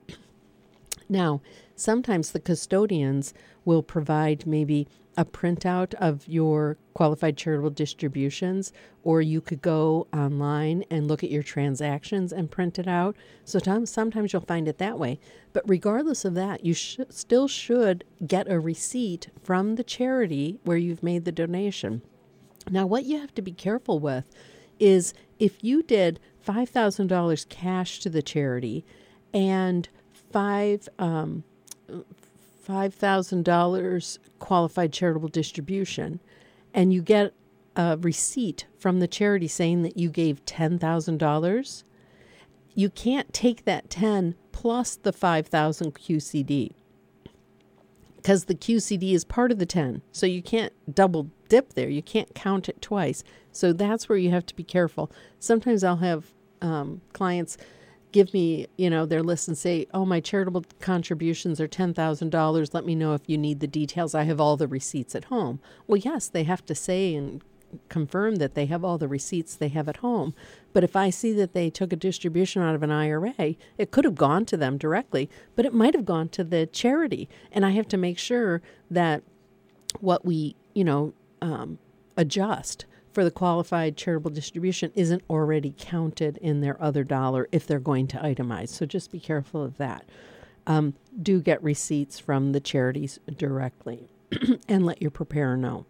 Now, sometimes the custodians will provide maybe a printout of your qualified charitable distributions, or you could go online and look at your transactions and print it out. So t- sometimes you'll find it that way. But regardless of that, you sh- still should get a receipt from the charity where you've made the donation. Now, what you have to be careful with is if you did five thousand dollars cash to the charity and five um, five thousand dollars qualified charitable distribution, and you get a receipt from the charity saying that you gave ten thousand dollars, you can't take that ten plus the five thousand Q C D, because the Q C D is part of the ten. So you can't double dip there. You can't count it twice. So that's where you have to be careful. Sometimes I'll have um, clients give me, you know, their list and say, oh, my charitable contributions are ten thousand dollars. Let me know if you need the details. I have all the receipts at home. Well, yes, they have to say and confirm that they have all the receipts they have at home. But if I see that they took a distribution out of an I R A, it could have gone to them directly, but it might have gone to the charity. And I have to make sure that what we, you know, um, adjust for the qualified charitable distribution isn't already counted in their other dollar if they're going to itemize. So just be careful of that. Um, do get receipts from the charities directly and let your preparer know.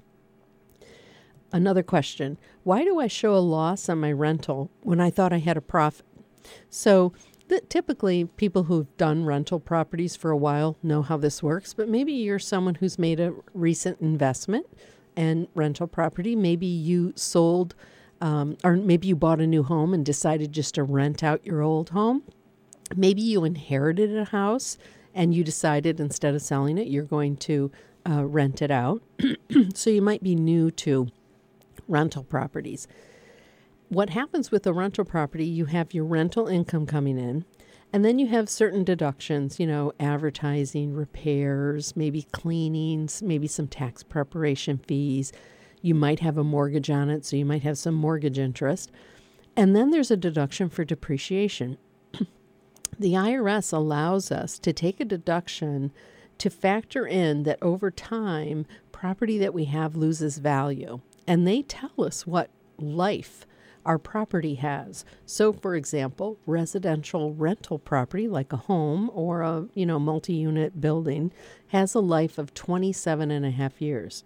Another question, why do I show a loss on my rental when I thought I had a profit? So th- typically people who've done rental properties for a while know how this works, but maybe you're someone who's made a recent investment and rental property. Maybe you sold, um, or maybe you bought a new home and decided just to rent out your old home. Maybe you inherited a house and you decided instead of selling it, you're going to uh, rent it out. So you might be new to rental properties. What happens with a rental property, you have your rental income coming in, and then you have certain deductions, you know, advertising, repairs, maybe cleanings, maybe some tax preparation fees. You might have a mortgage on it, so you might have some mortgage interest. And then there's a deduction for depreciation. The I R S allows us to take a deduction to factor in that over time, property that we have loses value. And they tell us what life our property has. So, for example, residential rental property like a home or a, you know, multi-unit building has a life of twenty-seven and a half years.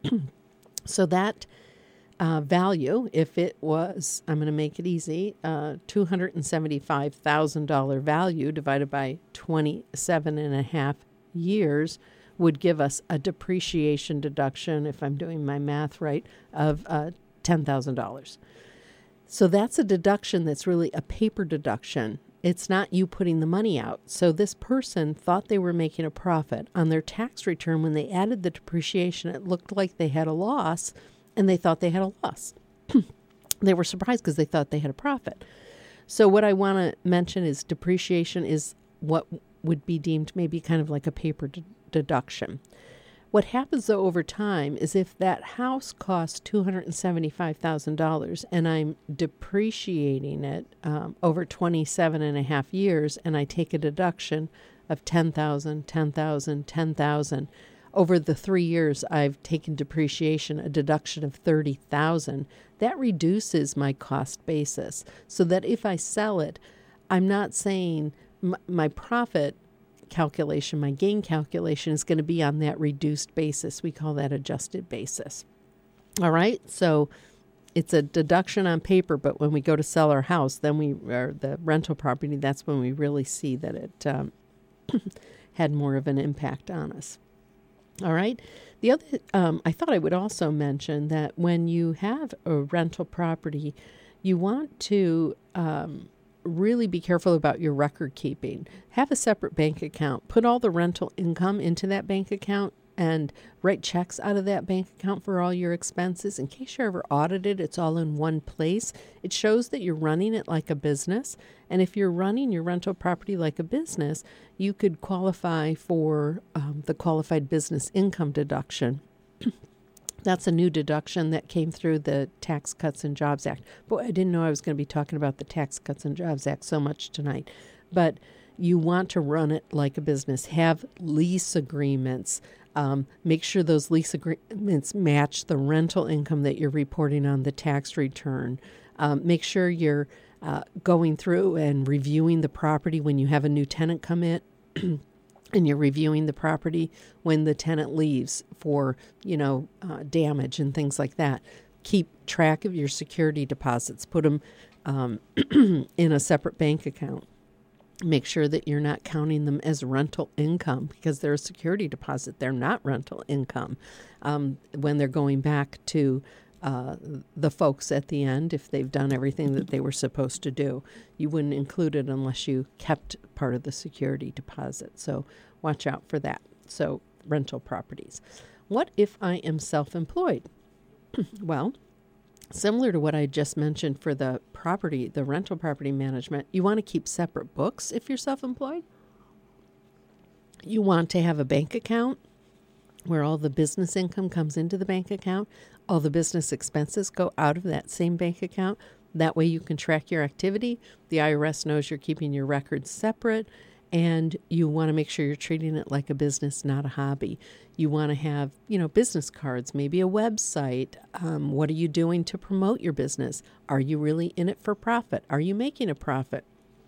So that uh, value, if it was, I'm going to make it easy, uh, two hundred seventy-five thousand dollars value divided by twenty-seven and a half years would give us a depreciation deduction, if I'm doing my math right, of uh, ten thousand dollars. So that's a deduction that's really a paper deduction. It's not you putting the money out. So this person thought they were making a profit. On their tax return, when they added the depreciation, it looked like they had a loss, and they thought they had a loss. They were surprised because they thought they had a profit. So what I want to mention is depreciation is what would be deemed maybe kind of like a paper de- deduction. What happens, though, over time is if that house costs two hundred seventy-five thousand dollars and I'm depreciating it um, over twenty-seven and a half years, and I take a deduction of ten thousand dollars, ten thousand dollars, ten thousand dollars, over the three years I've taken depreciation, a deduction of thirty thousand dollars, that reduces my cost basis so that if I sell it, I'm not saying m- my profit calculation, my gain calculation is going to be on that reduced basis. We call that adjusted basis. All right. So it's a deduction on paper, but when we go to sell our house, then we, or the rental property, that's when we really see that it um, had more of an impact on us. All right. The other, um, I thought I would also mention that when you have a rental property, you want to, um, really be careful about your record keeping. Have a separate bank account. Put all the rental income into that bank account and write checks out of that bank account for all your expenses. In case you're ever audited, it's all in one place. It shows that you're running it like a business. And if you're running your rental property like a business, you could qualify for um, the qualified business income deduction. That's a new deduction that came through the Tax Cuts and Jobs Act. Boy, I didn't know I was going to be talking about the Tax Cuts and Jobs Act so much tonight. But you want to run it like a business. Have lease agreements. Um, make sure those lease agreements match the rental income that you're reporting on the tax return. Um, make sure you're uh, going through and reviewing the property when you have a new tenant come in. And you're reviewing the property when the tenant leaves for, you know, uh, damage and things like that. Keep track of your security deposits. Put them um, in a separate bank account. Make sure that you're not counting them as rental income because they're a security deposit. They're not rental income. Um, when they're going back to uh, the folks at the end, if they've done everything that they were supposed to do, you wouldn't include it unless you kept part of the security deposit. So watch out for that. So rental properties. What if I am self-employed? Well, similar to what I just mentioned for the property, the rental property management, you want to keep separate books if you're self-employed. You want to have a bank account where all the business income comes into the bank account. All the business expenses go out of that same bank account. That way you can track your activity. The I R S knows you're keeping your records separate, And you want to make sure you're treating it like a business, not a hobby. You want to have, you know, business cards, maybe a website. Um, what are you doing to promote your business? Are you really in it for profit? Are you making a profit?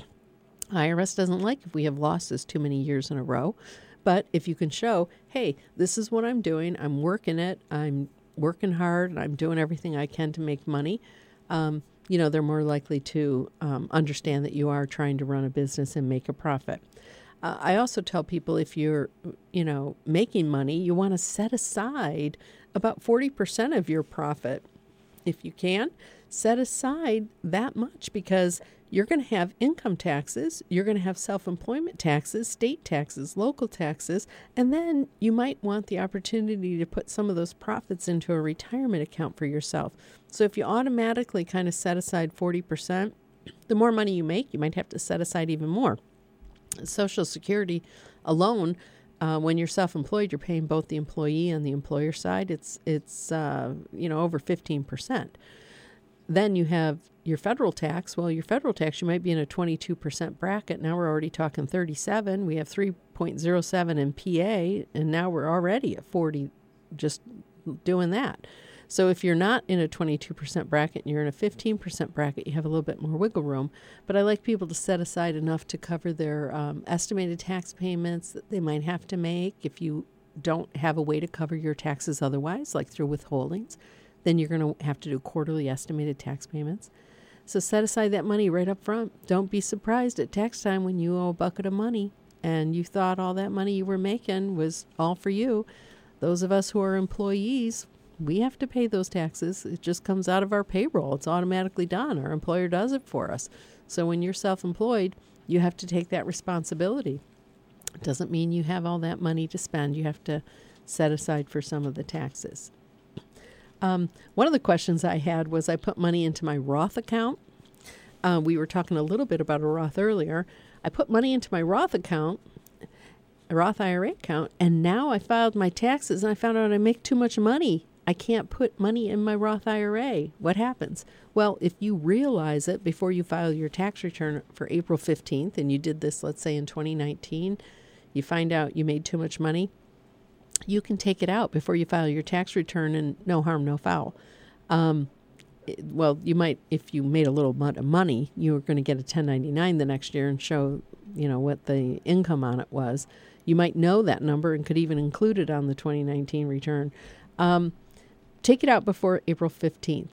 I R S doesn't like if we have losses too many years in a row. But if you can show, hey, this is what I'm doing. I'm working it. I'm working hard. And I'm doing everything I can to make money. Um, you know, they're more likely to um, understand that you are trying to run a business and make a profit. Uh, I also tell people if you're, you know, making money, you want to set aside about forty percent of your profit. If you can, set aside that much because you're going to have income taxes, you're going to have self-employment taxes, state taxes, local taxes, and then you might want the opportunity to put some of those profits into a retirement account for yourself. So if you automatically kind of set aside forty percent, the more money you make, you might have to set aside even more. Social Security alone, uh, when you're self-employed, you're paying both the employee and the employer side. It's, it's uh, you know, over fifteen percent. Then you have your federal tax. Well, your federal tax, you might be in a twenty-two percent bracket. Now we're already talking thirty-seven. We have three point oh seven in P A, and now we're already at forty just doing that. So if you're not in a twenty-two percent bracket and you're in a fifteen percent bracket, you have a little bit more wiggle room. But I like people to set aside enough to cover their um, estimated tax payments that they might have to make if you don't have a way to cover your taxes otherwise, like through withholdings. Then you're going to have to do quarterly estimated tax payments. So set aside that money right up front. Don't be surprised at tax time when you owe a bucket of money and you thought all that money you were making was all for you. Those of us who are employees, we have to pay those taxes. It just comes out of our payroll. It's automatically done. Our employer does it for us. So when you're self-employed, you have to take that responsibility. It doesn't mean you have all that money to spend. You have to set aside for some of the taxes. Um, one of the questions I had was I put money into my Roth account. Uh, we were talking a little bit about a Roth earlier. I put money into my Roth account, a Roth I R A account, and now I filed my taxes and I found out I make too much money. I can't put money in my Roth I R A. What happens? Well, if you realize it before you file your tax return for April fifteenth, and you did this, let's say in twenty nineteen, you find out you made too much money, you can take it out before you file your tax return and no harm, no foul. Um, it, well, you might, if you made a little bit of money, you were going to get a ten ninety-nine the next year and show, you know, what the income on it was. You might know that number and could even include it on the twenty nineteen return. Um, take it out before April fifteenth.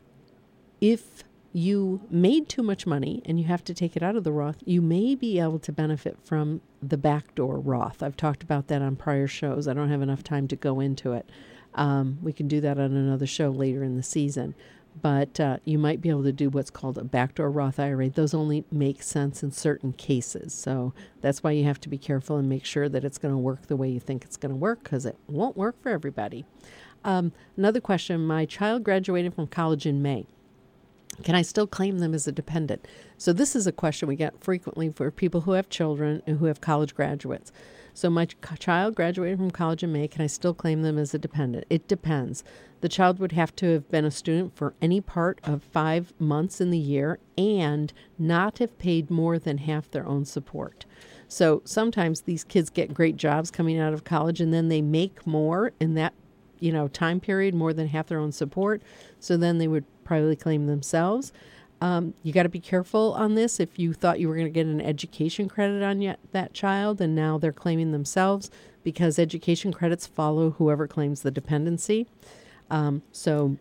If you made too much money and you have to take it out of the Roth, you may be able to benefit from the backdoor Roth. I've talked about that on prior shows. I don't have enough time to go into it. Um, we can do that on another show later in the season. But uh, you might be able to do what's called a backdoor Roth I R A. Those only make sense in certain cases. So that's why you have to be careful and make sure that it's going to work the way you think it's going to work, because it won't work for everybody. Um, another question, my child graduated from college in May. Can I still claim them as a dependent? So this is a question we get frequently for people who have children and who have college graduates. So my ch- child graduated from college in May. Can I still claim them as a dependent? It depends. The child would have to have been a student for any part of five months in the year and not have paid more than half their own support. So sometimes these kids get great jobs coming out of college and then they make more in that, you know, time period, more than half their own support. So then they would probably claim themselves. Um, you got to be careful on this. If you thought you were going to get an education credit on yet, that child and now they're claiming themselves, because education credits follow whoever claims the dependency. Um, so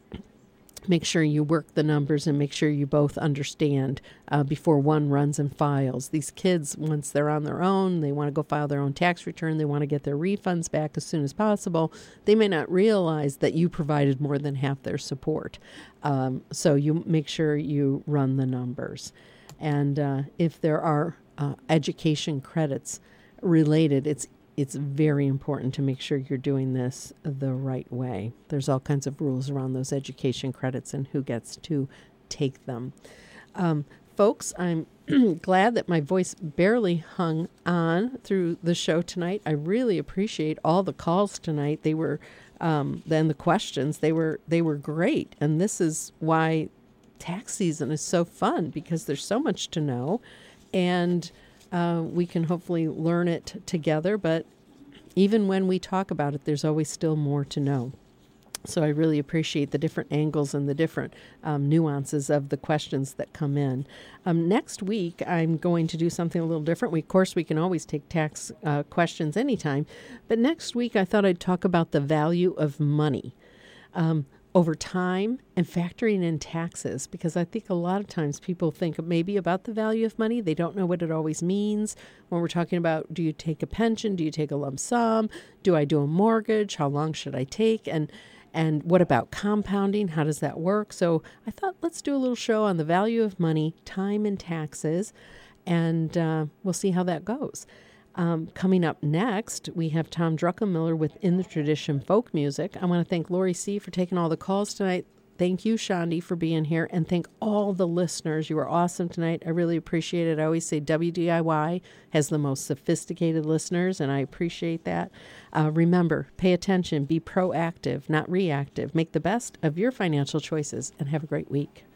make sure you work the numbers and make sure you both understand uh, before one runs and files. These kids, once they're on their own, they want to go file their own tax return. They want to get their refunds back as soon as possible. They may not realize that you provided more than half their support. Um, so you make sure you run the numbers. And uh, if there are uh, education credits related, it's It's very important to make sure you're doing this the right way. There's all kinds of rules around those education credits and who gets to take them. Um, folks, I'm glad that my voice barely hung on through the show tonight. I really appreciate all the calls tonight. They were, um, then the questions, they were, they were great. And this is why tax season is so fun, because there's so much to know. And uh, we can hopefully learn it together. But even when we talk about it, there's always still more to know. So I really appreciate the different angles and the different um, nuances of the questions that come in. Um, next week, I'm going to do something a little different. We, of course, we can always take tax uh, questions anytime. But next week, I thought I'd talk about the value of money um, over time and factoring in taxes, because I think a lot of times people think maybe about the value of money. They don't know what it always means. When we're talking about, do you take a pension? Do you take a lump sum? Do I do a mortgage? How long should I take? And And what about compounding? How does that work? So I thought, let's do a little show on the value of money, time, and taxes, and uh, we'll see how that goes. Um, coming up next, we have Tom Druckenmiller with In the Tradition Folk Music. I want to thank Lori C. for taking all the calls tonight. Thank you, Shandi, for being here, and thank all the listeners. You were awesome tonight. I really appreciate it. I always say W D I Y has the most sophisticated listeners, and I appreciate that. Uh, remember, pay attention, be proactive, not reactive. Make the best of your financial choices, and have a great week.